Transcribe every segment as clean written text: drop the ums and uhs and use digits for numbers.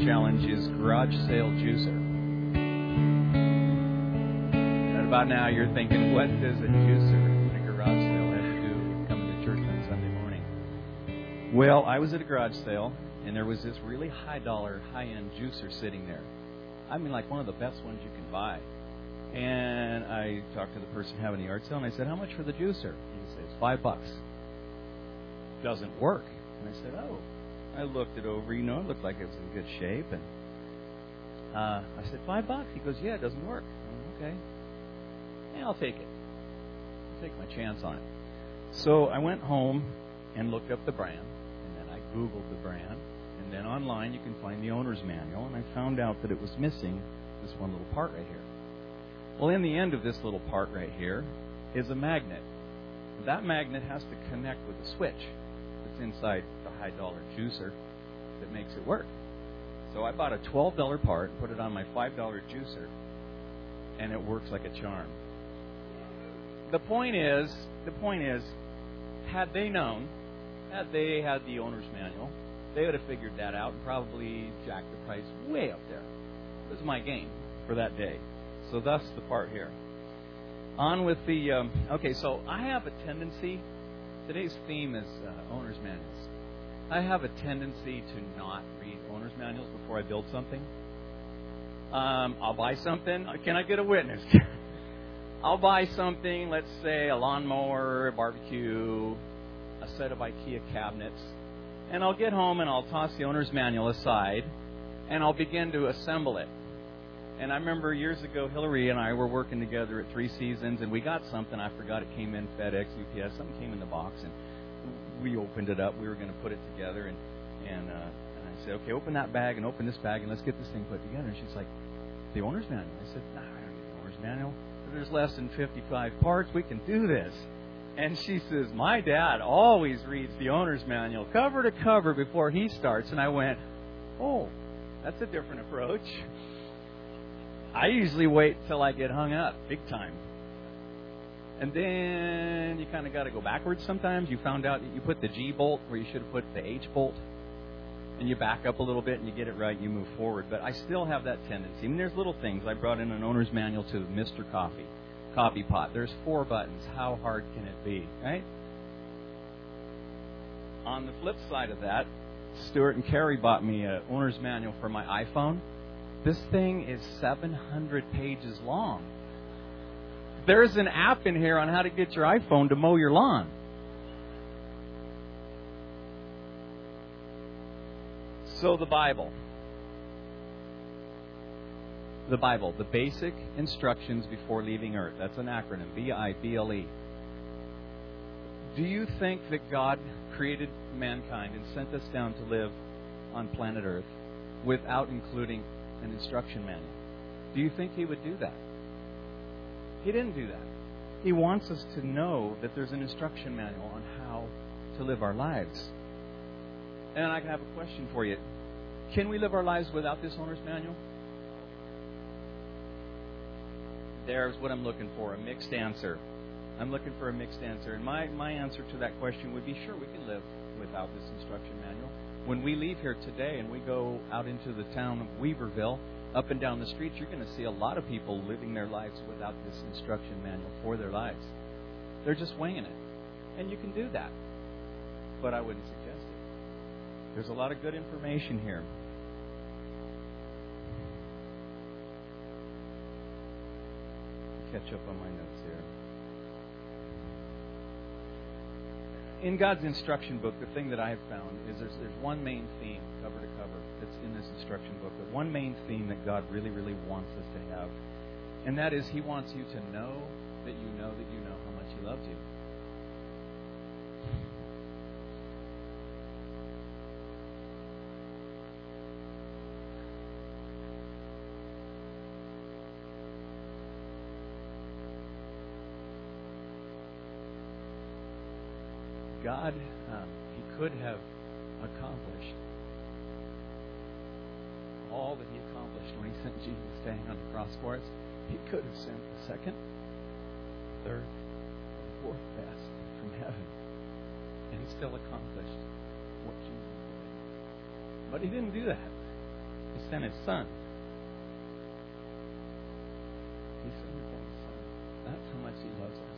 challenge is garage sale juicer. Right about now, you're thinking, what does a juicer at a garage sale have to do with coming to church on Sunday morning? Well, I was at a garage sale, and there was this really high-dollar, high-end juicer sitting there. I mean, like one of the best ones you can buy. And I talked to the person having the yard sale, and I said, how much for the juicer? And he says, $5. Doesn't work. And I said, oh. I looked it over, it looked like it was in good shape. And I said, $5? He goes, yeah, it doesn't work. Okay. Yeah, I'll take it. I'll take my chance on it. So I went home and looked up the brand, and then I Googled the brand, and then online you can find the owner's manual, and I found out that it was missing this one little part right here. Well, in the end of this little part right here is a magnet. That magnet has to connect with a switch that's inside the high-dollar juicer that makes it work. So I bought a $12 part, put it on my $5 juicer, and it works like a charm. The point is, had they known, had they had the owner's manual, they would have figured that out and probably jacked the price way up there. It was my gain for that day. So thus the part here. On with the, so I have a tendency, today's theme is owner's manuals. I have a tendency to not read owner's manuals before I build something. I'll buy something. Can I get a witness? I'll buy something, let's say a lawnmower, a barbecue, a set of IKEA cabinets, and I'll get home and I'll toss the owner's manual aside, and I'll begin to assemble it. And I remember years ago, Hillary and I were working together at Three Seasons, and we got something. I forgot it came in FedEx, UPS. Something came in the box, and we opened it up. We were going to put it together, and I said, okay, open that bag and open this bag, and let's get this thing put together. And she's like, the owner's manual. I said, no, I don't need the owner's manual. There's less than 55 parts. We can do this. And she says, my dad always reads the owner's manual cover to cover before he starts. And I went, oh, that's a different approach. I usually wait till I get hung up big time. And then you kind of got to go backwards sometimes. You found out that you put the G bolt where you should have put the H bolt. And you back up a little bit and you get it right and you move forward. But I still have that tendency. I mean, there's little things. I brought in an owner's manual to Mr. Coffee pot. There's 4 buttons. How hard can it be, right? On the flip side of that, Stuart and Carrie bought me an owner's manual for my iPhone. This thing is 700 pages long. There's an app in here on how to get your iPhone to mow your lawn. So the Bible, the basic instructions before leaving Earth. That's an acronym, BIBLE. Do you think that God created mankind and sent us down to live on planet Earth without including an instruction manual? Do you think He would do that? He didn't do that. He wants us to know that there's an instruction manual on how to live our lives. And I have a question for you. Can we live our lives without this owner's manual? There's what I'm looking for, a mixed answer. I'm looking for a mixed answer. And my answer to that question would be, sure, we can live without this instruction manual. When we leave here today and we go out into the town of Weaverville, up and down the streets, you're going to see a lot of people living their lives without this instruction manual for their lives. They're just winging it. And you can do that. But I wouldn't suggest it. There's a lot of good information here. Catch up on my notes here. In God's instruction book, the thing that I have found is there's one main theme, cover to cover, that's in this instruction book. But one main theme that God really, really wants us to have. And that is He wants you to know that you know that you know how much He loves you. God, He could have accomplished all that He accomplished when He sent Jesus to hang on the cross for us. He could have sent the second, third, fourth best from heaven, and He still accomplished what Jesus did. But He didn't do that. He sent His Son. He sent His own Son. That's how much He loves us.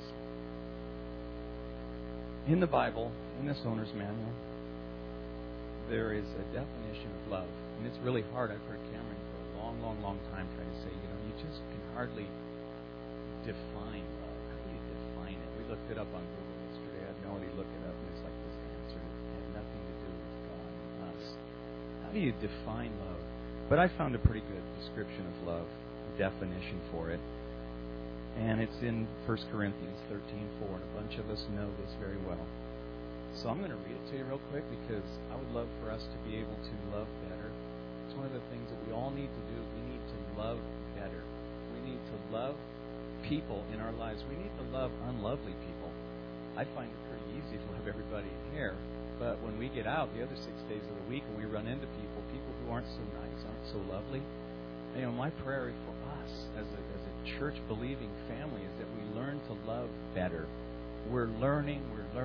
In the Bible, in this owner's manual, there is a definition of love. And it's really hard. I've heard Cameron for a long, long, long time try to say, you just can hardly define love. How do you define it? We looked it up on Google yesterday. I had Melody look it up, and it's like this answer. It had nothing to do with God and us. How do you define love? But I found a pretty good description of love, definition for it. And it's in 1 Corinthians 13:4, and a bunch of us know this very well. So I'm going to read it to you real quick because I would love for us to be able to love better. It's one of the things that we all need to do. We need to love better. We need to love people in our lives. We need to love unlovely people. I find it pretty easy to love everybody in here. But when we get out the other 6 days of the week and we run into people who aren't so nice, aren't so lovely, my prayer for us as a church-believing family is that we learn to love better. We're learning.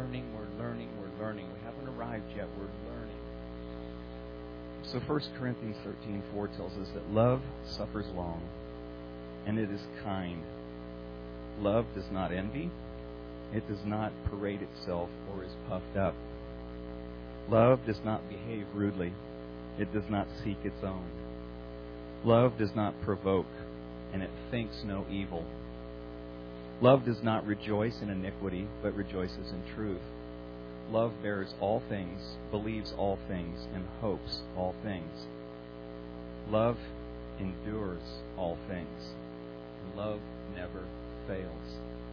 We haven't arrived yet. We're learning. So 1 Corinthians 13:4 tells us that love suffers long, and it is kind. Love does not envy. It does not parade itself or is puffed up. Love does not behave rudely. It does not seek its own. Love does not provoke, and it thinks no evil. Love does not rejoice in iniquity, but rejoices in truth. Love bears all things, believes all things, and hopes all things. Love endures all things. Love never fails.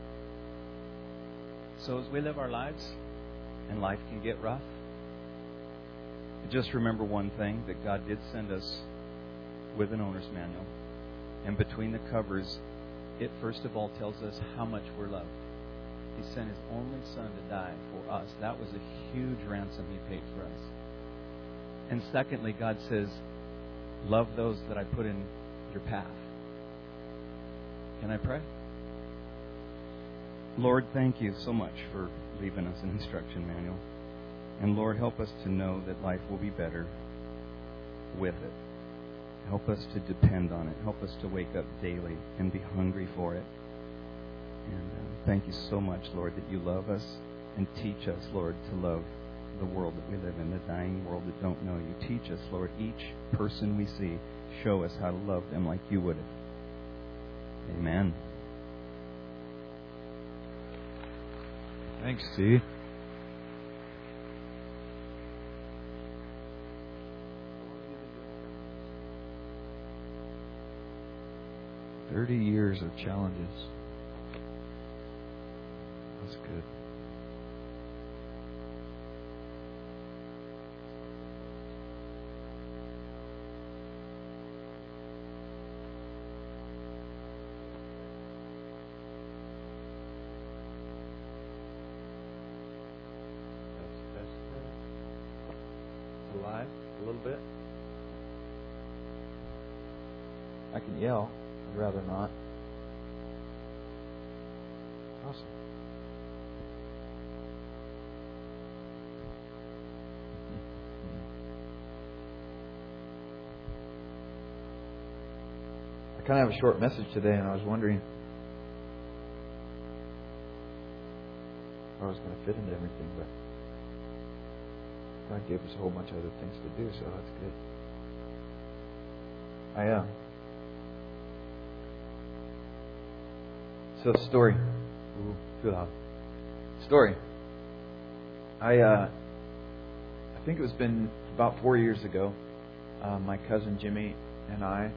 So as we live our lives, and life can get rough, just remember one thing, that God did send us with an owner's manual. And between the covers, it first of all tells us how much we're loved. He sent His only Son to die for us. That was a huge ransom He paid for us. And secondly, God says, love those that I put in your path. Can I pray? Lord, thank you so much for leaving us an instruction manual. And Lord, help us to know that life will be better with it. Help us to depend on it. Help us to wake up daily and be hungry for it. And thank you so much, Lord, that you love us and teach us, Lord, to love the world that we live in, the dying world that don't know you. Teach us, Lord, each person we see, show us how to love them like you would have. Amen. Thanks, Steve. "30 years of challenges." That's good. Alive a little bit. I can yell. I'd rather not. Awesome. I kind of have a short message today, and I was wondering if I was going to fit into everything, but God gave us a whole bunch of other things to do, so that's good. So story. Ooh, too loud. Story. I think it was been about 4 years ago. My cousin Jimmy and I,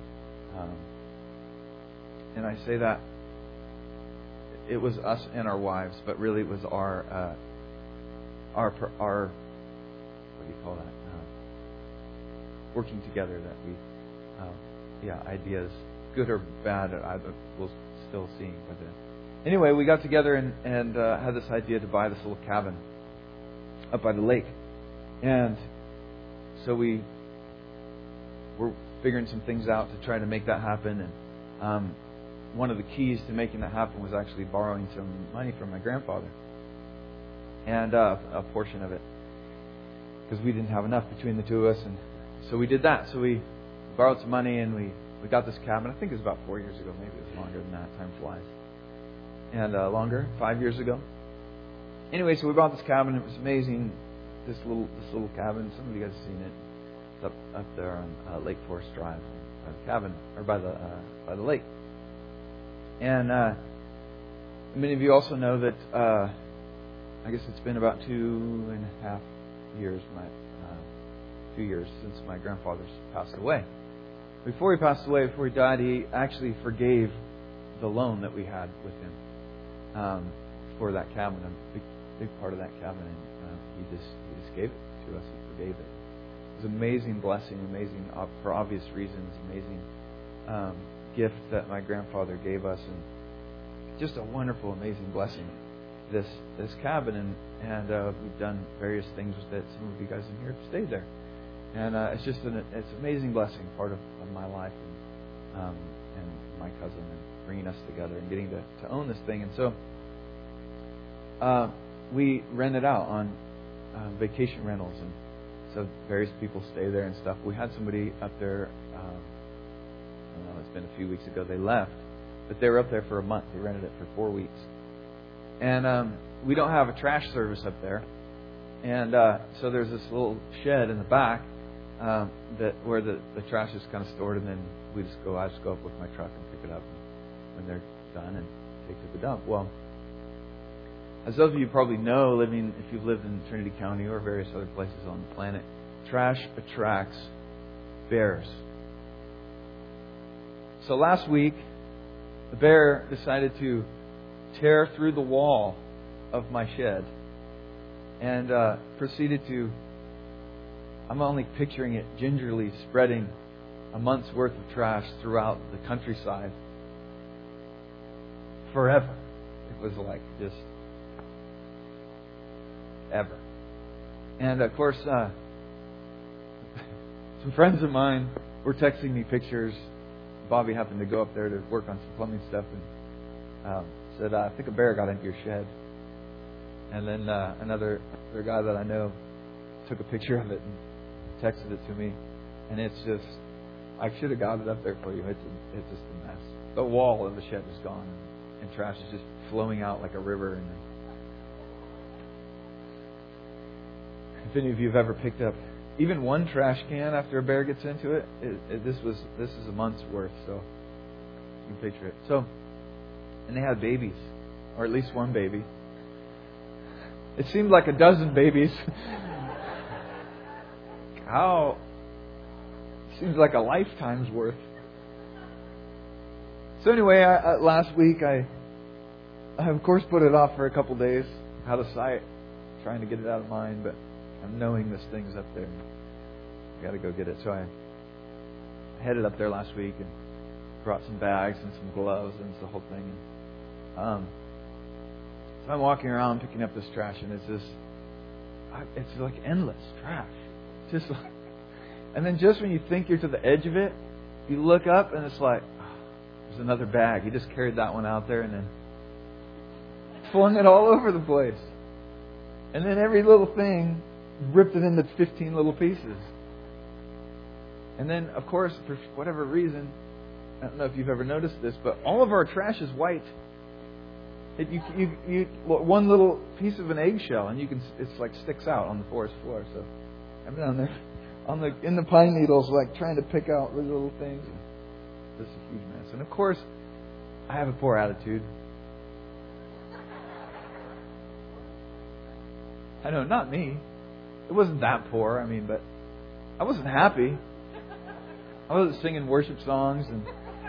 and I say that it was us and our wives, but really it was our what do you call that? Working together that we, ideas, good or bad, we'll still see. But anyway, we got together and had this idea to buy this little cabin up by the lake. And so we were figuring some things out to try to make that happen. And one of the keys to making that happen was actually borrowing some money from my grandfather. And a portion of it. Because we didn't have enough between the two of us. And so we did that. So we borrowed some money, and we got this cabin. I think it was about 4 years ago. Maybe it was longer than that. Time flies. And longer, 5 years ago. Anyway, so we bought this cabin. It was amazing. This little cabin. Some of you guys have seen it. It's up there on Lake Forest Drive, by the cabin or by the lake. And many of you also know that I guess it's been about 2.5 years, 2 years since my grandfather's passed away. Before he passed away, before he died, he actually forgave the loan that we had with him for that cabin, a big part of that cabin, and he just gave it to us. He forgave it. It was an amazing blessing, amazing for obvious reasons, amazing gift that my grandfather gave us, and just a wonderful, amazing blessing. This cabin, and we've done various things with it. Some of you guys in here have stayed there, and it's just it's an amazing blessing, part of my life, and my cousin, and bringing us together and getting to own this thing. And so we rent it out on vacation rentals, and so various people stay there and stuff. We had somebody up there. I don't know, it's been a few weeks ago. They left, but they were up there for a month. They rented it for 4 weeks. And we don't have a trash service up there. And so there's this little shed in the back where the trash is kind of stored, and then I just go up with my truck and pick it up when they're done and take to the dump. Well, as those of you probably know, if you've lived in Trinity County or various other places on the planet, trash attracts bears. So last week, the bear decided to tear through the wall of my shed and proceeded to, I'm only picturing it, gingerly spreading a month's worth of trash throughout the countryside forever. It was like just ever. And of course, some friends of mine were texting me pictures. Bobby happened to go up there to work on some plumbing stuff and said, I think a bear got into your shed. And then another guy that I know took a picture of it and texted it to me. And it's just, I should have got it up there for you. It's just a mess. The wall of the shed is gone, and trash is just flowing out like a river. And if any of you have ever picked up even one trash can after a bear gets into it, this is a month's worth. So you can picture it. So, and they had babies, or at least one baby. It seemed like a dozen babies. How? Seems like a lifetime's worth. So anyway, last week I of course put it off for a couple days, out of sight, trying to get it out of mind, but I'm knowing this thing's up there. I got to go get it. So I headed up there last week and brought some bags and some gloves and the whole thing. So I'm walking around picking up this trash, and it's like endless trash. Just like, and then just when you think you're to the edge of it, you look up and it's like, oh, there's another bag. He just carried that one out there and then flung it all over the place. And then every little thing ripped it into 15 little pieces. And then, of course, for whatever reason, I don't know if you've ever noticed this, but all of our trash is white. You one little piece of an eggshell, and it's like sticks out on the forest floor. So I'm down there in the pine needles, like trying to pick out the little things. This is a huge mess. And of course, I have a poor attitude. I know, not me. It wasn't that poor. but I wasn't happy. I wasn't singing worship songs, and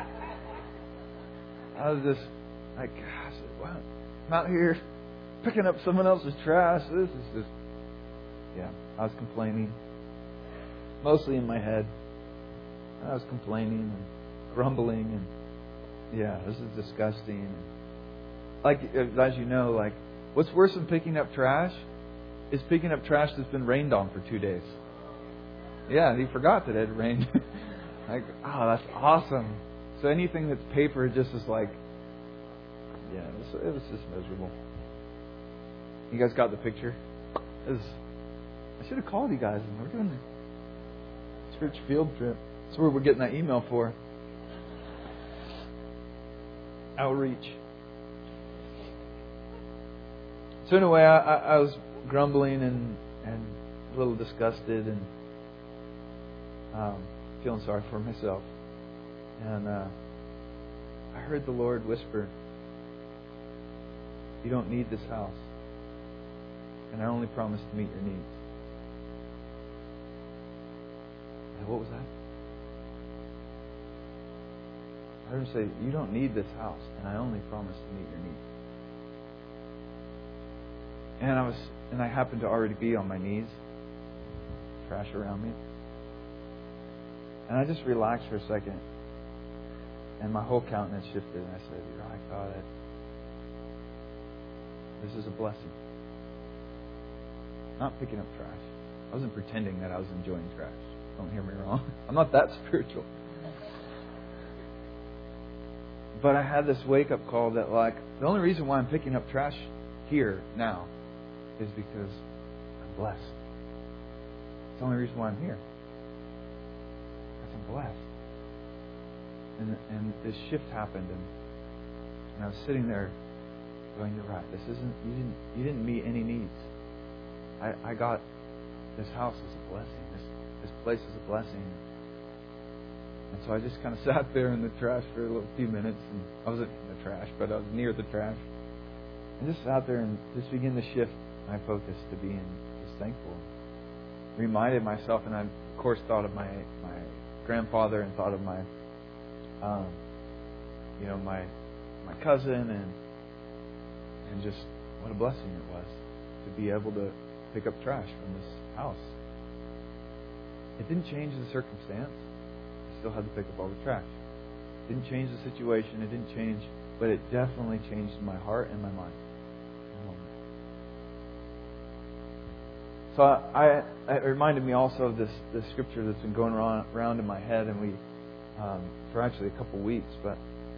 I was just like, gosh, wow, I'm out here picking up someone else's trash. This is just, I was complaining, mostly in my head. I was complaining and grumbling, and this is disgusting. Like, as you know, like, what's worse than picking up trash is picking up trash that's been rained on for 2 days. Yeah, he forgot that it had rained. Like, oh, that's awesome. So anything that's paper just is like, it was just miserable. You guys got the picture? I should have called you guys. We're doing a church field trip. That's where we're getting that email for. Outreach. So anyway, I was grumbling and a little disgusted and feeling sorry for myself. And I heard the Lord whisper, "You don't need this house. And I only promise to meet your needs." And what was that? I heard Him say, "You don't need this house, and I only promise to meet your needs." And I happened to already be on my knees, trash around me. And I just relaxed for a second. And my whole countenance shifted. And I said, "You're right, God. This is a blessing." Not picking up trash. I wasn't pretending that I was enjoying trash. Don't hear me wrong. I'm not that spiritual. But I had this wake-up call that, like, the only reason why I'm picking up trash here now is because I'm blessed. It's the only reason why I'm here. Because I'm blessed. And this shift happened, and I was sitting there going, "You're right. This isn't. You didn't meet any needs. I got this house is a blessing. This place is a blessing." And so I just kind of sat there in the trash for a few minutes, and I wasn't in the trash, but I was near the trash, and just sat there and just began to shift my focus to being just thankful. Reminded myself, and I of course thought of my grandfather, and thought of my my cousin, and just what a blessing it was to be able to pick up trash from this house. It didn't change the circumstance. I still had to pick up all the trash. It didn't change the situation. It didn't change, but it definitely changed my heart and my mind. So it reminded me also of this scripture that's been going around in my head, and we for actually a couple weeks. But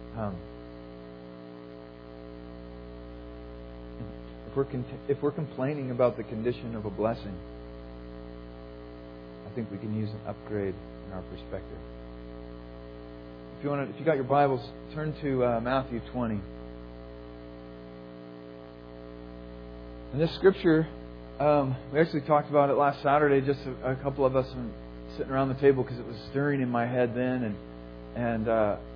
if we're complaining about the condition of a blessing, I think we can use an upgrade in our perspective. If you got your Bibles, turn to Matthew 20. And this scripture, we actually talked about it last Saturday. Just a couple of us sitting around the table because it was stirring in my head then, and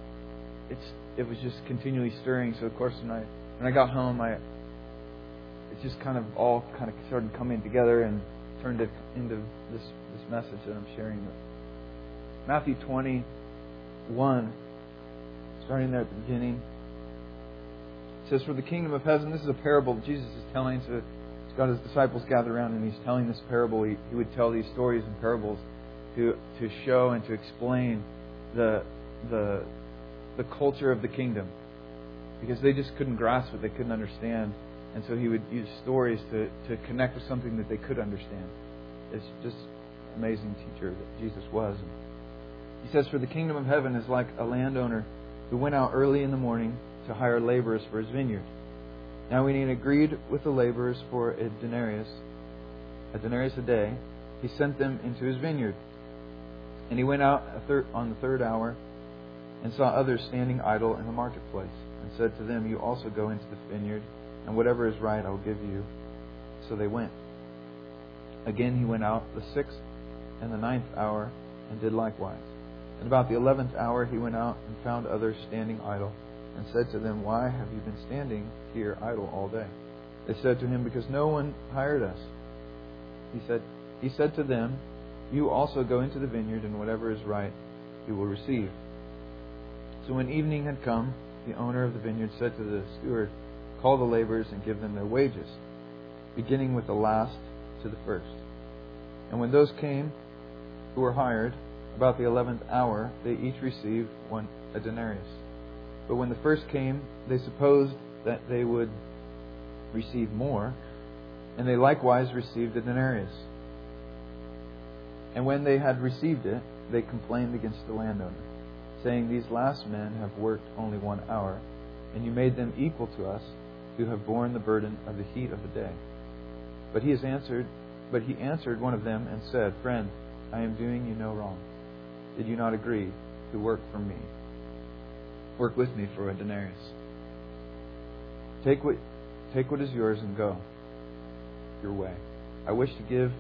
it was just continually stirring. So of course, when I got home, it just kind of all started coming together and turned it into this message that I'm sharing. Matthew 21, starting there at the beginning. It says, "For the kingdom of heaven," this is a parable that Jesus is telling. So he's got his disciples gathered around, and he's telling this parable. He would tell these stories and parables to show and to explain the culture of the kingdom, because they just couldn't grasp it, they couldn't understand, and so he would use stories to connect with something that they could understand. It's just an amazing teacher that Jesus was. He says, "For the kingdom of heaven is like a landowner who went out early in the morning to hire laborers for his vineyard. Now when he had agreed with the laborers for a denarius a day, he sent them into his vineyard. And he went out on the third hour and saw others standing idle in the marketplace, and said to them, 'You also go into the vineyard, and whatever is right I will give you.' So they went. Again he went out the 6th and the 9th hour, and did likewise. And about the 11th hour he went out and found others standing idle, and said to them, 'Why have you been standing here idle all day?' They said to him, 'Because no one hired us.' He said to them, 'You also go into the vineyard, and whatever is right you will receive.' So when evening had come, the owner of the vineyard said to the steward, 'Call the laborers and give them their wages, beginning with the last to the first.' And when those came who were hired, about the 11th hour, they each received a denarius. But when the first came, they supposed that they would receive more, and they likewise received a denarius. And when they had received it, they complained against the landowner, saying, 'These last men have worked only 1 hour, and you made them equal to us, who have borne the burden of the heat of the day.' But he answered one of them and said, 'Friend, I am doing you no wrong. did you not agree to work for me? Work with me for a denarius. Take what is yours and go your way. I wish to give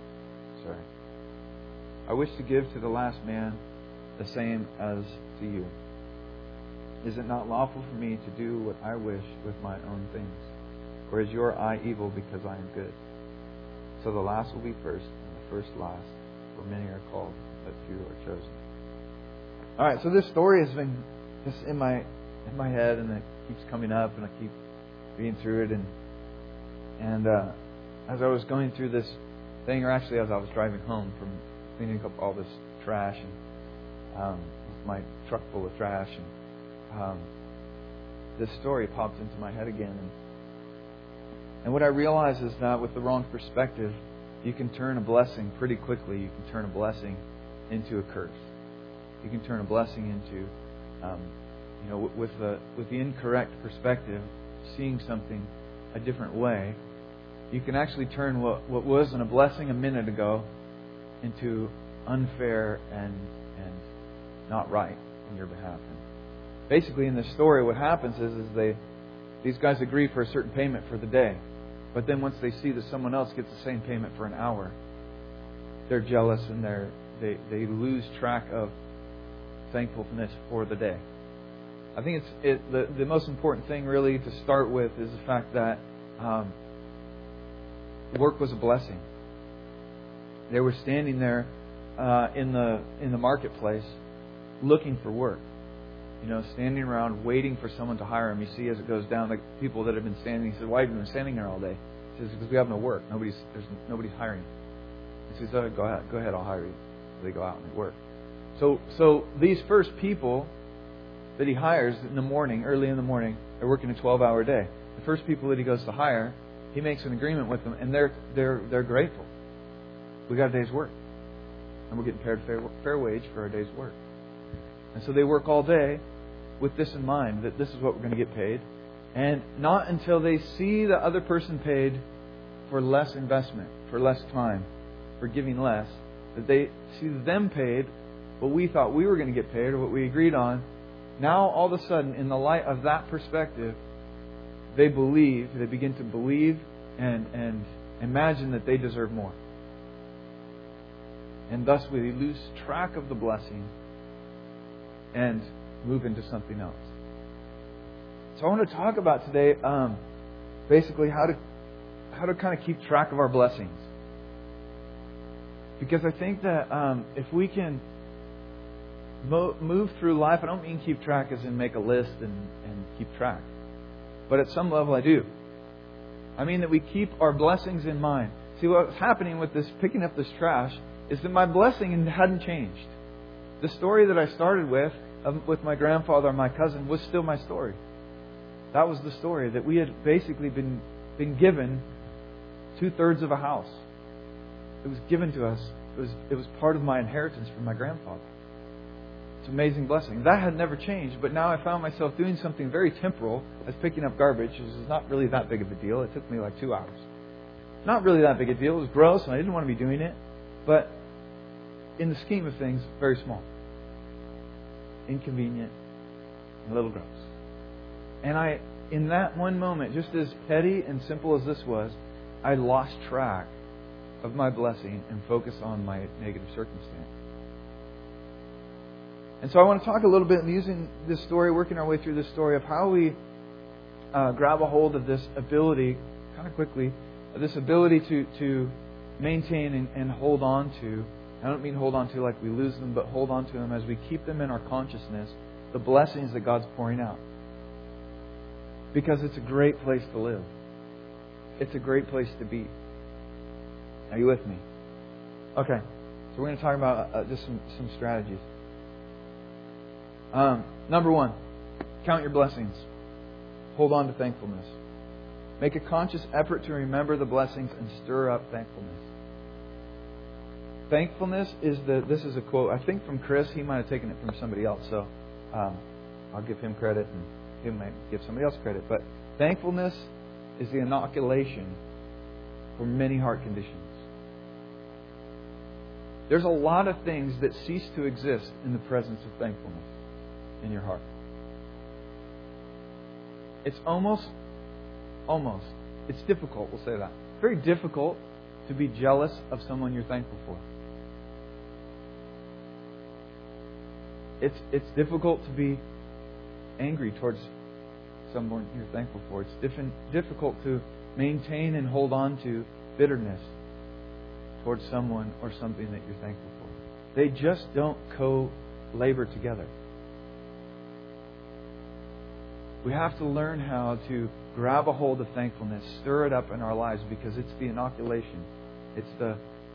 to the last man the same as to you. Is it not lawful for me to do what I wish with my own things? Or is your eye evil because I am good? So the last will be first, and the first last. For many are called, but few are chosen. All right, so this story has been just in my head, and it keeps coming up, and I keep reading through it, and as I was going through this thing, or actually as I was driving home from cleaning up all this trash, and with my truck full of trash, and this story popped into my head again, and what I realized is that with the wrong perspective, you can turn a blessing pretty quickly. You can turn a blessing into a curse. You can turn a blessing into, with the incorrect perspective, seeing something a different way, you can actually turn what wasn't a blessing a minute ago into unfair and not right in your behalf. And basically, in this story, what happens is these guys agree for a certain payment for the day, but then once they see that someone else gets the same payment for an hour, they're jealous and they lose track of thankfulness for the day. I think the most important thing really to start with is the fact that work was a blessing. They were standing there in the marketplace looking for work. Standing around waiting for someone to hire them. You see as it goes down, the people that have been standing, he says, why have you been standing there all day? He says, because we have no work. Nobody's hiring. He says, oh, go ahead, I'll hire you. So they go out and they work. So these first people that he hires early in the morning, they're working a 12-hour day. The first people that he goes to hire, he makes an agreement with them, and they're grateful. We got a day's work, and we're getting paid fair wage for our day's work. And so they work all day with this in mind, that this is what we're going to get paid. And not until they see the other person paid for less investment, for less time, for giving less, that they see them paid what we thought we were going to get paid or what we agreed on. Now, all of a sudden, in the light of that perspective, they begin to believe and imagine that they deserve more. And thus we lose track of the blessing and move into something else. So I want to talk about today basically how to kind of keep track of our blessings. Because I think that if we can move through life, I don't mean keep track as in make a list and keep track. But at some level I do. I mean that we keep our blessings in mind. See, what's happening with this picking up this trash is that my blessing hadn't changed. The story that I started with my grandfather and my cousin was still my story. That was the story, that we had basically been given 2/3 of a house. It was given to us. It was part of my inheritance from my grandfather. It's an amazing blessing. That had never changed, but now I found myself doing something very temporal as picking up garbage, which is not really that big of a deal. It took me like 2 hours. Not really that big a deal. It was gross and I didn't want to be doing it. But in the scheme of things, very small. Inconvenient, and a little gross. And in that one moment, just as petty and simple as this was, I lost track of my blessing and focused on my negative circumstance. And so I want to talk a little bit, using this story, working our way through this story, of how we grab a hold of this ability, kind of quickly, this ability to maintain and hold on to. I don't mean hold on to like we lose them, but hold on to them as we keep them in our consciousness, the blessings that God's pouring out. Because it's a great place to live. It's a great place to be. Are you with me? Okay. So we're going to talk about just some strategies. Number 1, count your blessings. Hold on to thankfulness. Make a conscious effort to remember the blessings and stir up thankfulness. Thankfulness this is a quote, I think from Chris. He might have taken it from somebody else, so I'll give him credit and he might give somebody else credit. But thankfulness is the inoculation for many heart conditions. There's a lot of things that cease to exist in the presence of thankfulness in your heart. It's almost, it's difficult, we'll say that. Very difficult to be jealous of someone you're thankful for. It's difficult to be angry towards someone you're thankful for. It's difficult to maintain and hold on to bitterness towards someone or something that you're thankful for. They just don't co-labor together. We have to learn how to grab a hold of thankfulness, stir it up in our lives, because it's the inoculation. It's the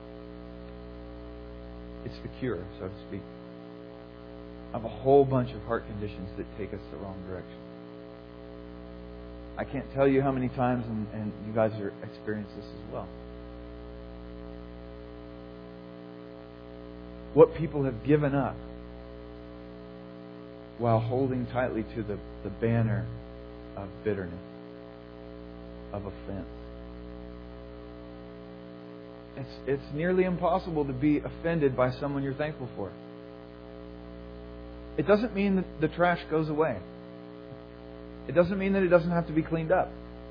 cure, so to speak, of a whole bunch of heart conditions that take us the wrong direction. I can't tell you how many times, and you guys are experiencing this as well. What people have given up while holding tightly to the banner of bitterness, of offense. It's nearly impossible to be offended by someone you're thankful for. It doesn't mean that the trash goes away. It doesn't mean that it doesn't have to be cleaned up.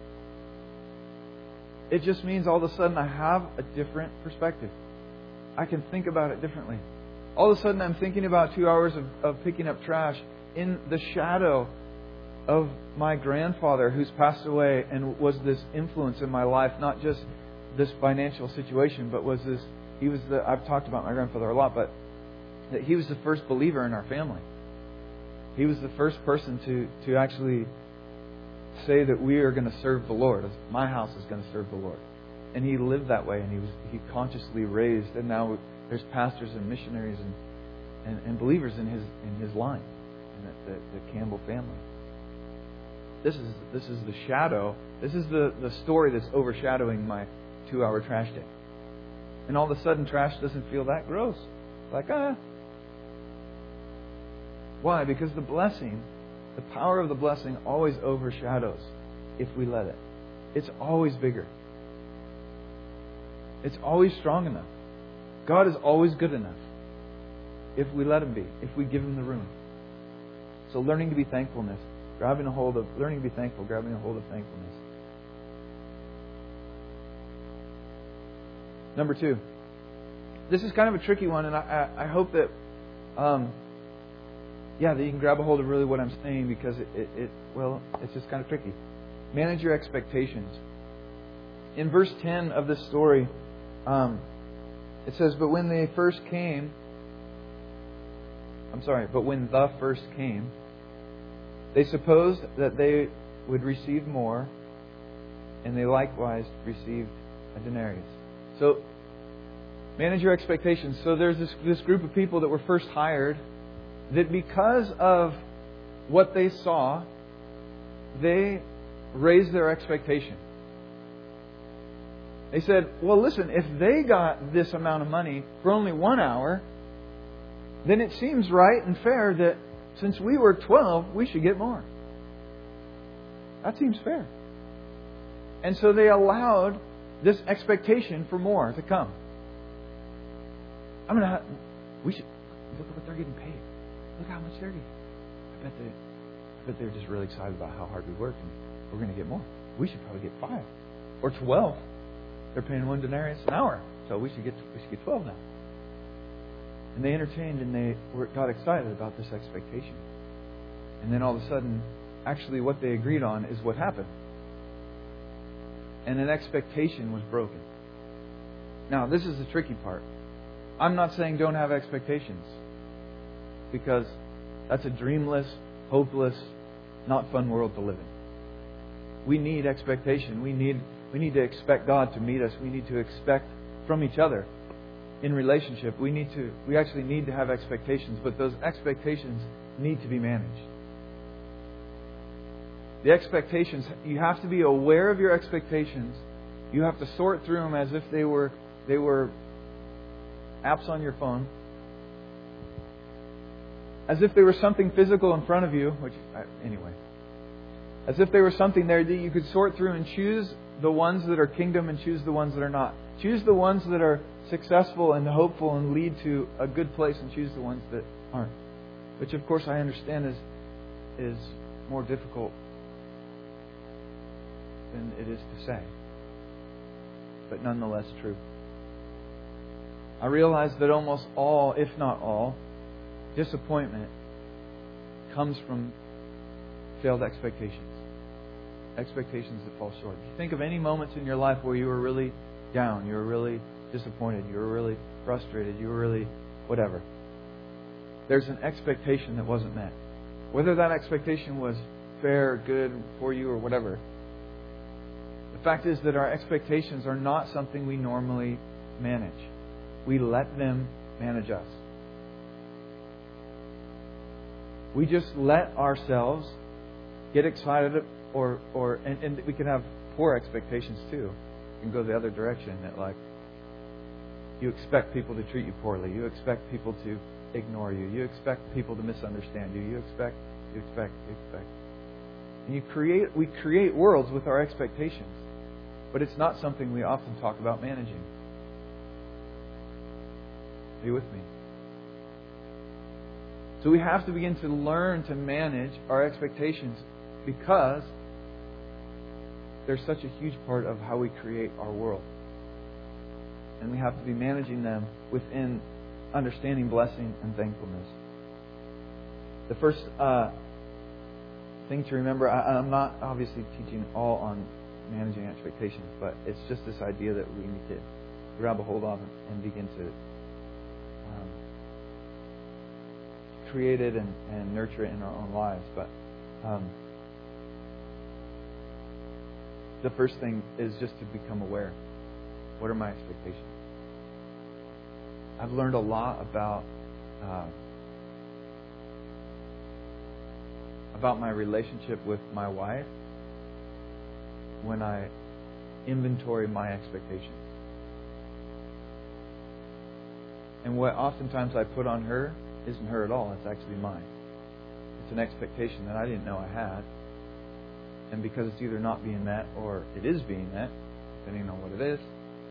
It just means all of a sudden I have a different perspective. I can think about it differently. All of a sudden I'm thinking about 2 hours of picking up trash in the shadow of my grandfather who's passed away and was this influence in my life, not just this financial situation, but I've talked about my grandfather a lot, but that he was the first believer in our family. He was the first person to actually say that we are going to serve the Lord. My house is going to serve the Lord. And he lived that way, and he consciously raised, and now there's pastors and missionaries and believers in his line, in the Campbell family. This is the shadow. This is the story that's overshadowing my 2-hour trash day. And all of a sudden, trash doesn't feel that gross. Like, Why? Because the blessing, the power of the blessing always overshadows if we let it. It's always bigger. It's always strong enough. God is always good enough if we let Him be, if we give Him the room. So learning to be thankfulness, learning to be thankful, grabbing a hold of thankfulness. Number 2. This is kind of a tricky one, and I hope that that you can grab a hold of really what I'm saying, because it's just kind of tricky. Manage your expectations. In verse 10 of this story, it says, but when the first came, they supposed that they would receive more, and they likewise received a denarius. So, manage your expectations. So there's this group of people that were first hired, that because of what they saw, they raised their expectation. They said, well, listen, if they got this amount of money for only 1 hour, then it seems right and fair that since we were 12, we should get more. That seems fair. And so they allowed this expectation for more to come. We should look at what they're getting paid. Look how much they're getting. I bet they're just really excited about how hard we work, and we're going to get more. We should probably get 5 or 12. They're paying 1 denarius an hour, so we should get 12 now. And they entertained, and they got excited about this expectation. And then all of a sudden, actually what they agreed on is what happened. And an expectation was broken. Now, this is the tricky part. I'm not saying don't have expectations, because that's a dreamless, hopeless, not fun world to live in. We need expectation. We need to expect God to meet us. We need to expect from each other in relationship. We actually need to have expectations, but those expectations need to be managed. The expectations, you have to be aware of your expectations. You have to sort through them as if they were apps on your phone. As if they were something physical in front of you, as if they were something there that you could sort through and choose the ones that are kingdom and choose the ones that are not. Choose the ones that are successful and hopeful and lead to a good place, and choose the ones that aren't. Which, of course, I understand is more difficult than it is to say, but nonetheless true. I realize that almost all, if not all, disappointment comes from failed expectations. Expectations that fall short. If you think of any moments in your life where you were really down, you were really disappointed, you were really frustrated, you were really whatever. There's an expectation that wasn't met. Whether that expectation was fair or good for you or whatever. The fact is that our expectations are not something we normally manage. We let them manage us. We just let ourselves get excited and we can have poor expectations too. You can go the other direction, that like you expect people to treat you poorly. You expect people to ignore you. You expect people to misunderstand you. You expect. And we create worlds with our expectations. But it's not something we often talk about managing. Are you with me? So we have to begin to learn to manage our expectations, because they're such a huge part of how we create our world. And we have to be managing them within understanding blessing and thankfulness. The first thing to remember, I'm not obviously teaching all on managing expectations, but it's just this idea that we need to grab a hold of and begin to create it and nurture it in our own lives. But the first thing is just to become aware. What are my expectations? I've learned a lot about my relationship with my wife when I inventory my expectations. And what oftentimes I put on her isn't her at all. It's actually mine. It's an expectation that I didn't know I had. And because it's either not being met or it is being met, depending on what it is,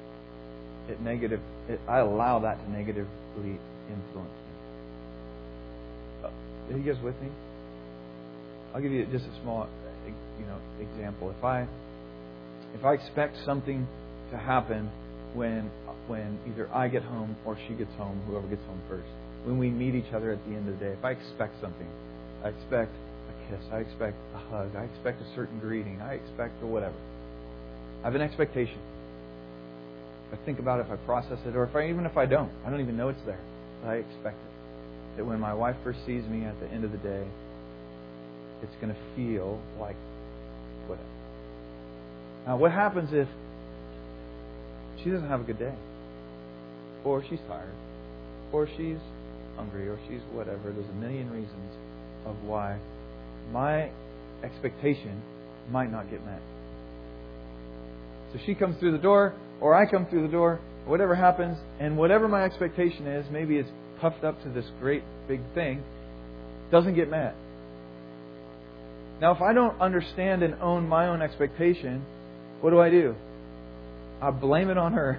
I allow that to negatively influence me. Are you guys with me? I'll give you just a small, example. If I expect something to happen when either I get home or she gets home, whoever gets home first, when we meet each other at the end of the day, if I expect something, I expect a kiss, I expect a hug, I expect a certain greeting, I expect a whatever. I have an expectation. If I think about it, if I process it, or even if I don't even know it's there, but I expect it. That when my wife first sees me at the end of the day, it's going to feel like whatever. Now, what happens if she doesn't have a good day? Or she's tired? Or she's hungry? Or she's whatever? There's a million reasons of why my expectation might not get met. So she comes through the door, or I come through the door, whatever happens, and whatever my expectation is, maybe it's puffed up to this great big thing, doesn't get met. Now, if I don't understand and own my own expectation, what do? I blame it on her.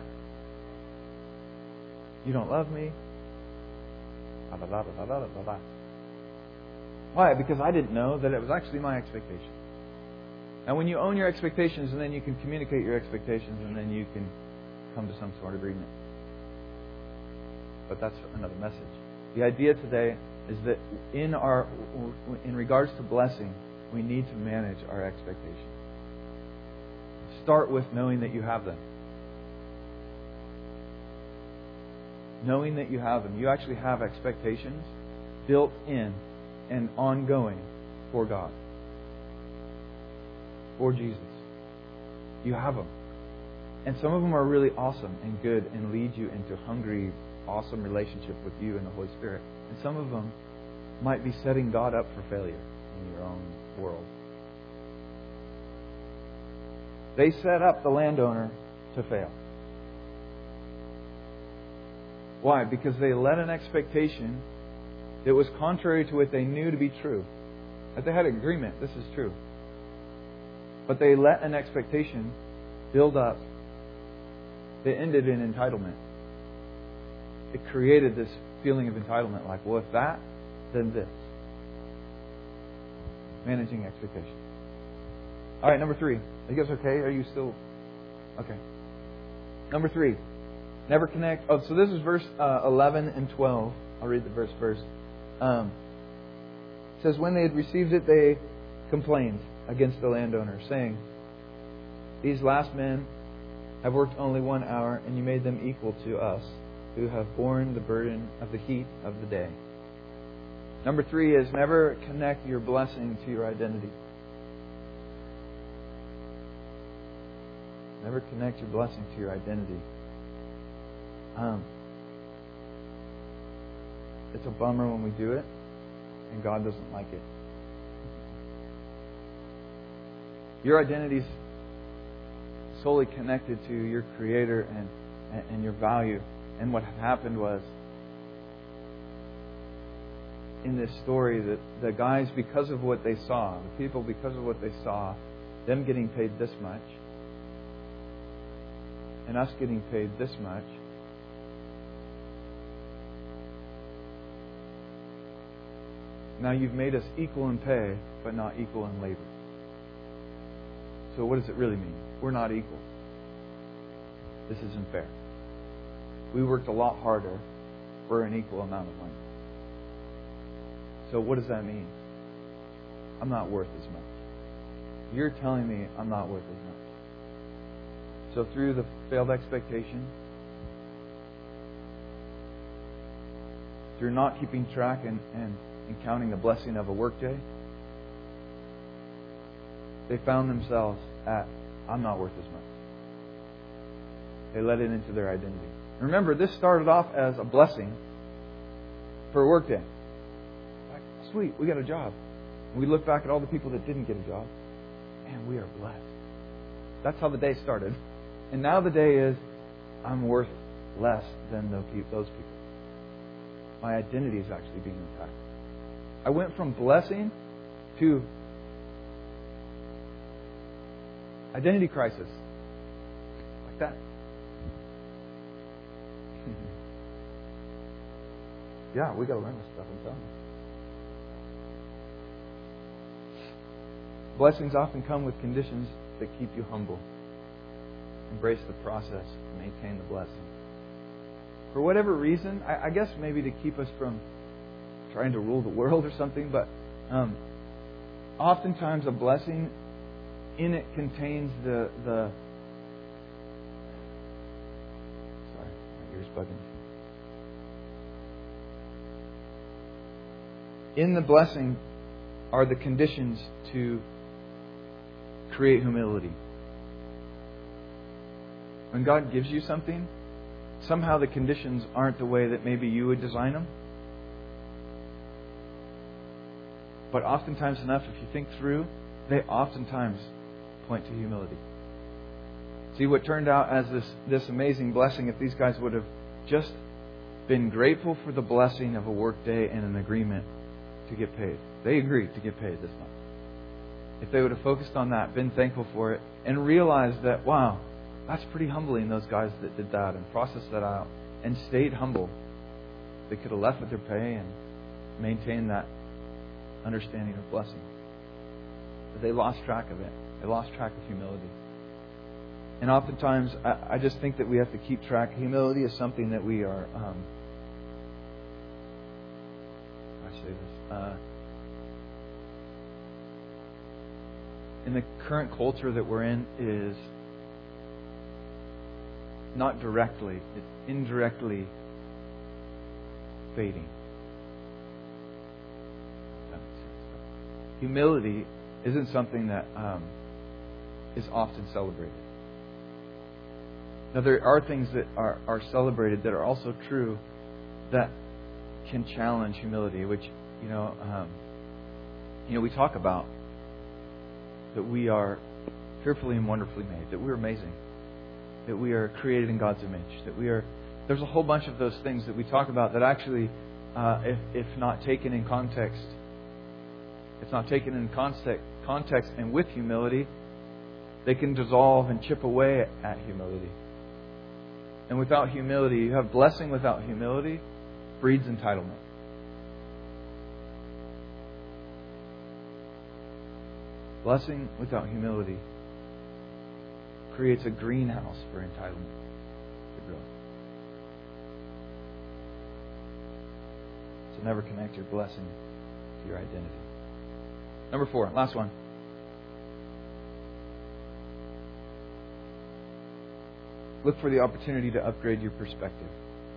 You don't love me. Blah, blah, blah, blah, blah, blah. Why? Because I didn't know that it was actually my expectation. Now, when you own your expectations, and then you can communicate your expectations, and then you can come to some sort of agreement. But that's another message. The idea today is that in regards to blessing, we need to manage our expectations. Start with knowing that you have them. Knowing that you have them. You actually have expectations built in and ongoing for God. For Jesus. You have them. And some of them are really awesome and good and lead you into hungry, awesome relationship with you and the Holy Spirit. And some of them might be setting God up for failure in your own world. They set up the landowner to fail. Why? Because they let an expectation that was contrary to what they knew to be true. That they had an agreement, this is true. But they let an expectation build up they ended in entitlement. It created this feeling of entitlement, like, well, if that, then this. Managing expectations. All right, number 3. Are you guys okay? Are you still... Okay. Number 3. Never connect... Oh, so this is verse 11 and 12. I'll read the verse first. It says, when they had received it, they complained against the landowner, saying, these last men have worked only 1 hour, and you made them equal to us, who have borne the burden of the heat of the day. Number 3 is never connect your blessing to your identity. Never connect your blessing to your identity. It's a bummer when we do it, and God doesn't like it. Your identity is solely connected to your Creator and your value. And what happened was, in this story, that the guys, because of what they saw, the people, because of what they saw, them getting paid this much, and us getting paid this much, now you've made us equal in pay, but not equal in labor. So what does it really mean? We're not equal. This isn't fair. We worked a lot harder for an equal amount of money. So what does that mean? I'm not worth as much. You're telling me I'm not worth as much. So through the failed expectation, through not keeping track and counting the blessing of a workday, they found themselves at, I'm not worth as much. They let it into their identity. Remember, this started off as a blessing for a workday. Like, sweet, we got a job. And we look back at all the people that didn't get a job. Man, we are blessed. That's how the day started. And now the day is, I'm worth less than those people. My identity is actually being attacked. I went from blessing to identity crisis. Like that. Yeah, we got to learn this stuff, I'm telling you. Blessings often come with conditions that keep you humble. Embrace the process. Maintain the blessing. For whatever reason, I guess maybe to keep us from trying to rule the world or something, but oftentimes a blessing in it contains the sorry, my ear's bugging. In the blessing are the conditions to create humility. When God gives you something, somehow the conditions aren't the way that maybe you would design them. But oftentimes enough, if you think through, they oftentimes point to humility. See, what turned out as this amazing blessing, if these guys would have just been grateful for the blessing of a workday and an agreement to get paid. They agreed to get paid this month. If they would have focused on that, been thankful for it, and realized that, wow, that's pretty humbling, those guys that did that, and processed that out, and stayed humble, they could have left with their pay and maintained that understanding of blessing. But they lost track of it. They lost track of humility. And oftentimes, I just think that we have to keep track. Humility is something that we are... in the current culture that we're in is not directly, it's indirectly fading. Humility isn't something that is often celebrated. Now, there are things that are celebrated that are also true that can challenge humility, which, we talk about that we are fearfully and wonderfully made, that we're amazing, that we are created in God's image, that we are... There's a whole bunch of those things that we talk about that actually, if not taken in context, it's not taken in context and with humility, they can dissolve and chip away at humility. And without humility, you have blessing without humility breeds entitlement. Blessing without humility creates a greenhouse for entitlement to grow. So never connect your blessing to your identity. Number 4, last one. Look for the opportunity to upgrade your perspective.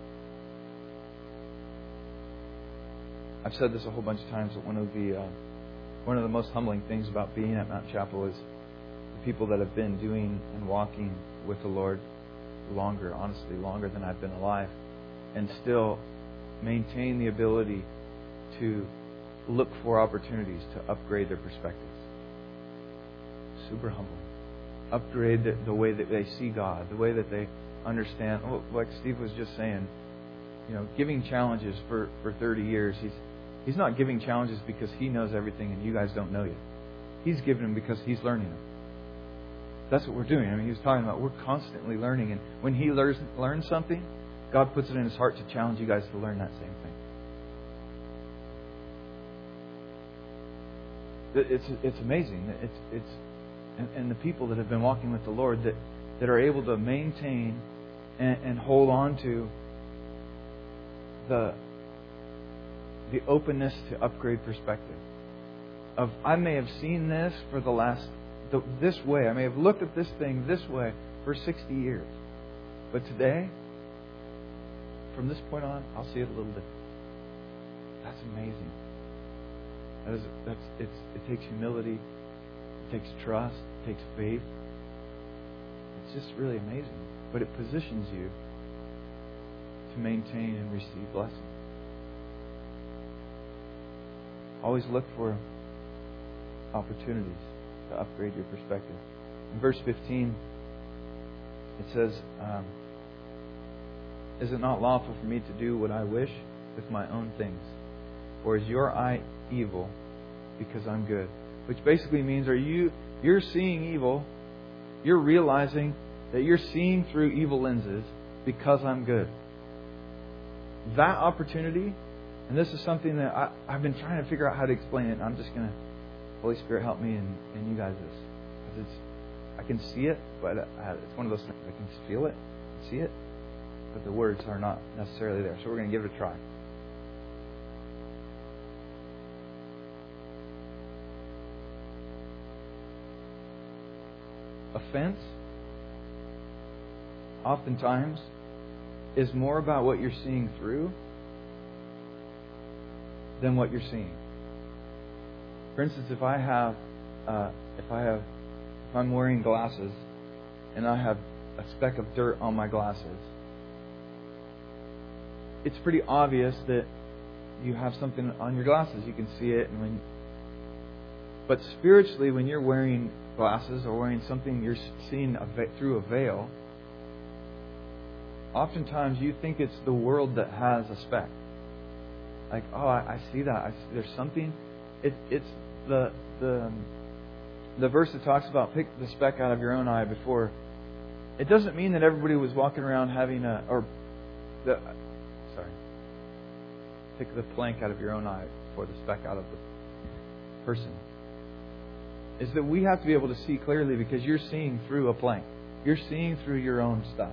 I've said this a whole bunch of times, but one of the most humbling things about being at Mount Chapel is the people that have been doing and walking with the Lord longer, honestly, longer than I've been alive, and still maintain the ability to look for opportunities to upgrade their perspectives. Super humbling. Upgrade the way that they see God, the way that they understand. Oh, like Steve was just saying, giving challenges for 30 years. He's not giving challenges because he knows everything and you guys don't know yet. He's giving them because he's learning them. That's what we're doing. I mean, he was talking about we're constantly learning, and when he learns something, God puts it in his heart to challenge you guys to learn that same thing. It's amazing. And the people that have been walking with the Lord that are able to maintain and hold on to the openness to upgrade perspective. I may have seen this this way. I may have looked at this thing this way for 60 years. But today, from this point on, I'll see it a little different. That's amazing. It takes humility. It takes trust. It takes faith. It's just really amazing. But it positions you to maintain and receive blessing. Always look for opportunities to upgrade your perspective. In verse 15, it says, is it not lawful for me to do what I wish with my own things? Or is your eye evil because I'm good? Which basically means, you're seeing evil, you're realizing that you're seeing through evil lenses because I'm good. That opportunity, and this is something that I've been trying to figure out how to explain it, and I'm just going to, Holy Spirit, help me and you guys this. Because I can see it, but it's one of those things. I can feel it, see it, but the words are not necessarily there. So we're going to give it a try. Offense, oftentimes, is more about what you're seeing through than what you're seeing. For instance, if I'm wearing glasses and I have a speck of dirt on my glasses, it's pretty obvious that you have something on your glasses. You can see it, but spiritually, when you're wearing glasses or wearing something you're seeing through a veil, oftentimes you think it's the world that has a speck. Like, I see that. There's something. It's the verse that talks about pick the speck out of your own eye before. It doesn't mean that everybody was walking around having pick the plank out of your own eye before the speck out of the person. Is that we have to be able to see clearly because you're seeing through a plank. You're seeing through your own stuff.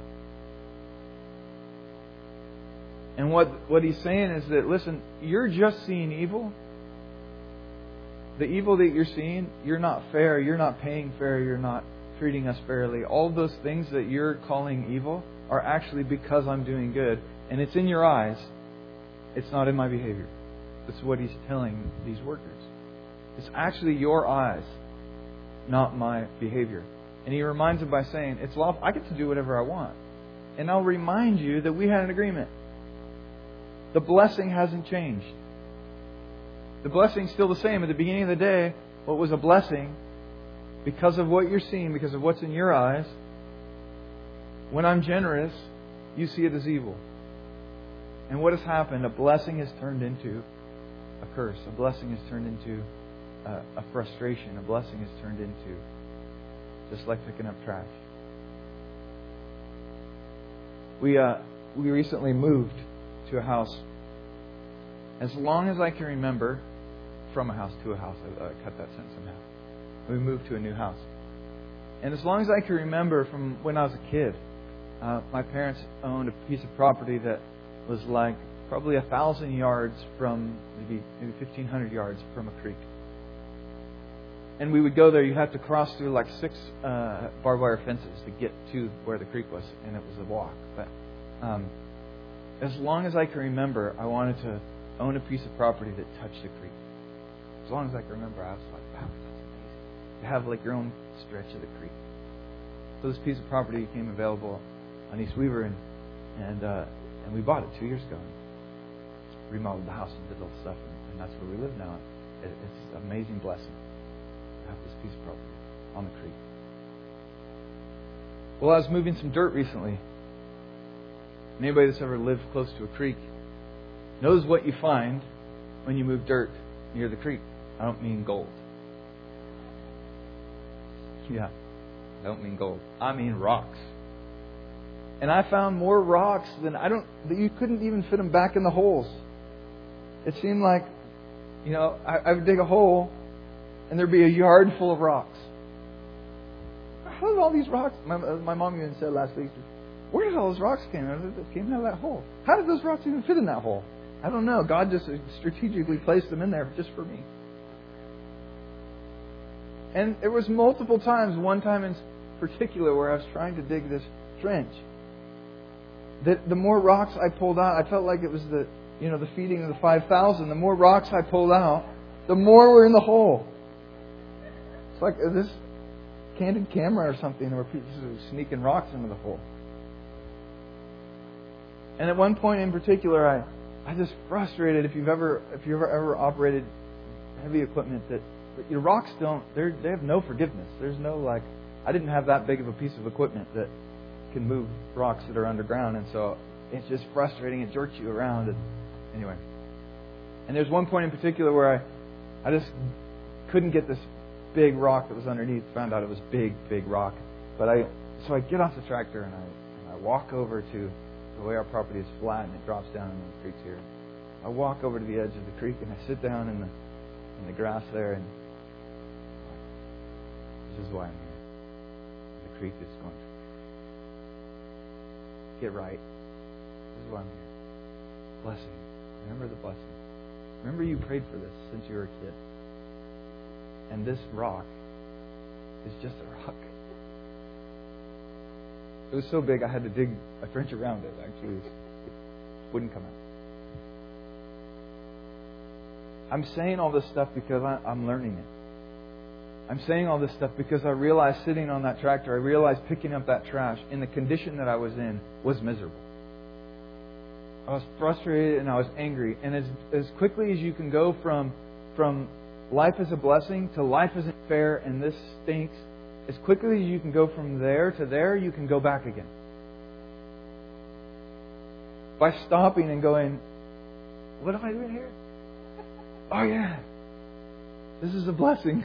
And what he's saying is that, listen, you're just seeing evil. The evil that you're seeing, you're not fair, you're not paying fair, you're not treating us fairly. All those things that you're calling evil are actually because I'm doing good. And it's in your eyes. It's not in my behavior. That's what he's telling these workers. It's actually your eyes, not my behavior. And he reminds them by saying, it's lawful. I get to do whatever I want. And I'll remind you that we had an agreement. The blessing hasn't changed. The blessing's still the same. At the beginning of the day, what was a blessing, because of what you're seeing, because of what's in your eyes, when I'm generous, you see it as evil. And what has happened? A blessing has turned into a curse. A blessing has turned into a frustration. A blessing has turned into just like picking up trash. We recently moved to a house. As long as I can remember, from a house to a house, I cut that sentence somehow. We moved to a new house. And as long as I can remember from when I was a kid, my parents owned a piece of property that was like probably 1,000 yards from, maybe 1,500 yards from a creek. And we would go there. You had to cross through like 6 barbed wire fences to get to where the creek was, and it was a walk. But as long as I can remember, I wanted to own a piece of property that touched the creek. As long as I can remember, I was like, wow, that's amazing. To have like your own stretch of the creek. So this piece of property became available on East Weaver, and we bought it 2 years ago. Remodeled the house and did all the stuff, and that's where we live now. It's an amazing blessing to have this piece of property on the creek. Well, I was moving some dirt recently. Anybody that's ever lived close to a creek knows what you find when you move dirt near the creek. I don't mean gold. Yeah, I don't mean gold. I mean rocks. And I found more rocks than you couldn't even fit them back in the holes. It seemed like, I would dig a hole and there'd be a yard full of rocks. How did all these rocks? My mom even said last week, where did all those rocks came out of that hole? How did those rocks even fit in that hole? I don't know. God just strategically placed them in there just for me. And there was multiple times, one time in particular, where I was trying to dig this trench. That the more rocks I pulled out, I felt like it was the feeding of the 5,000. The more rocks I pulled out, the more were in the hole. It's like this candid camera or something, where people are sneaking rocks into the hole. And at one point in particular, I just frustrated. If you've ever operated heavy equipment, that your rocks they have no forgiveness. There's no I didn't have that big of a piece of equipment that can move rocks that are underground, and so it's just frustrating. It jerks you around. And anyway, and there's one point in particular where I just couldn't get this big rock that was underneath. Found out it was big rock. But I get off the tractor and I walk over to the way our property is flat and it drops down into the creek here. I walk over to the edge of the creek and I sit down in the grass there, and this is why I'm here. The creek is going to get right. This is why I'm here. Blessing. Remember the blessing. Remember you prayed for this since you were a kid. And this rock is just a rock. It was so big I had to dig a trench around it. Actually, it wouldn't come out. I'm saying all this stuff because I'm learning it. I'm saying all this stuff because I realized sitting on that tractor, I realized picking up that trash in the condition that I was in was miserable. I was frustrated and I was angry. And as quickly as you can go from life is a blessing to life isn't fair and this stinks, as quickly as you can go from there to there, you can go back again. By stopping and going, what am I doing here? Oh yeah, this is a blessing.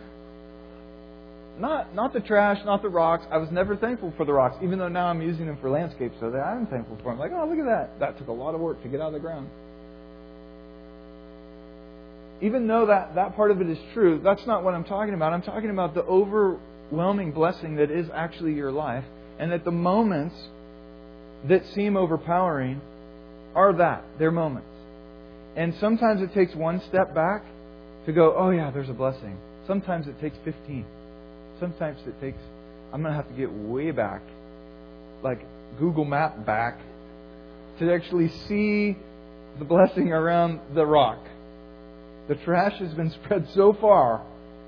Not the trash, not the rocks. I was never thankful for the rocks, even though now I'm using them for landscape, so that I'm thankful for them. Like, oh, look at that. That took a lot of work to get out of the ground. Even though that part of it is true, that's not what I'm talking about. I'm talking about the overwhelming blessing that is actually your life, and that the moments that seem overpowering are they're moments. And sometimes it takes one step back to go, oh yeah, there's a blessing. Sometimes it takes 15. Sometimes it takes, I'm going to have to get way back, like Google Map back, to actually see the blessing around the rock. The trash has been spread so far,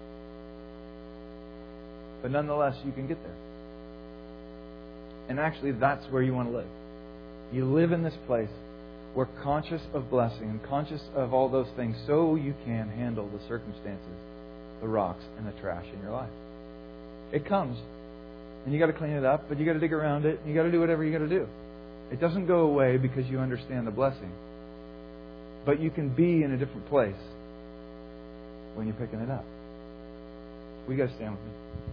but nonetheless, you can get there. And actually, that's where you want to live. You live in this place where conscious of blessing and conscious of all those things, so you can handle the circumstances, the rocks, and the trash in your life. It comes, and you got to clean it up, but you got to dig around it, and you got to do whatever you got to do. It doesn't go away because you understand the blessing, but you can be in a different place when you're picking it up. We got to stand with me.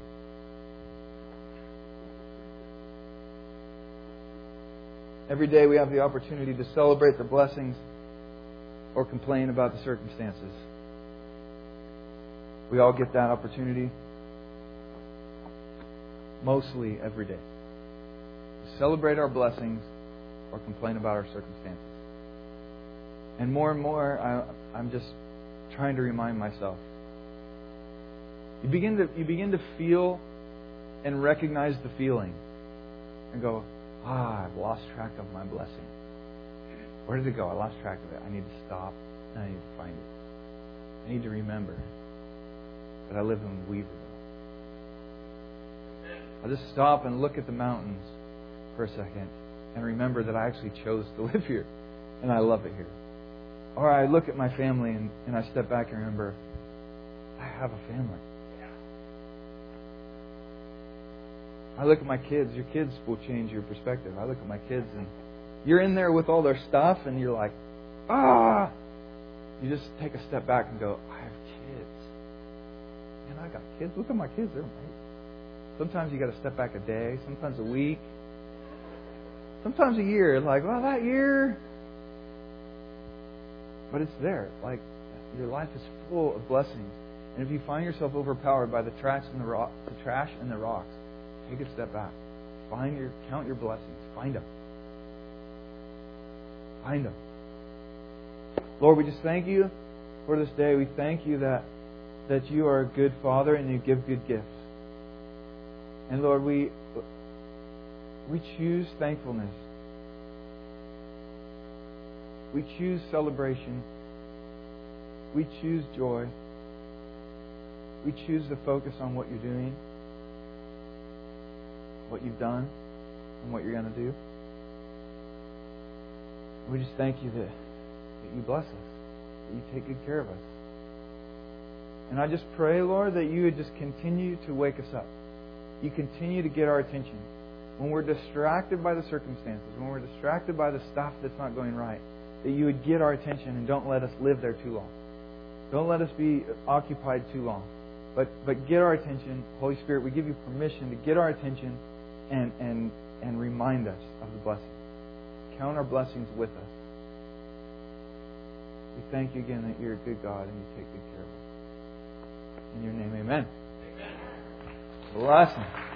Every day we have the opportunity to celebrate the blessings or complain about the circumstances. We all get that opportunity mostly every day. To celebrate our blessings or complain about our circumstances. And more, I'm just trying to remind myself. You begin to feel and recognize the feeling and go, I've lost track of my blessing. Where did it go? I lost track of it. I need to stop and I need to find it. I need to remember that I live in Weaverville. I'll just stop and look at the mountains for a second and remember that I actually chose to live here and I love it here. Or I look at my family and I step back and remember, I have a family. I look at my kids. Your kids will change your perspective. I look at my kids and you're in there with all their stuff and you're like, You just take a step back and go, I have kids. Man, I got kids. Look at my kids. They're amazing. Sometimes you got to step back a day. Sometimes a week. Sometimes a year. Like, well, that year. But it's there. Like, your life is full of blessings. And if you find yourself overpowered by the trash and the rocks, take a step back. Count your blessings. Find them. Find them. Lord, we just thank you for this day. We thank you that you are a good Father and you give good gifts. And Lord, we choose thankfulness. We choose celebration. We choose joy. We choose to focus on what you're doing, what you've done, and what you're going to do. We just thank you that you bless us, that you take good care of us. And I just pray, Lord, that you would just continue to wake us up. You continue to get our attention. When we're distracted by the circumstances, when we're distracted by the stuff that's not going right, that you would get our attention and don't let us live there too long. Don't let us be occupied too long. But get our attention. Holy Spirit, we give you permission to get our attention and remind us of the blessings. Count our blessings with us. We thank you again that you're a good God and you take good care of us. In your name, amen. Blessing.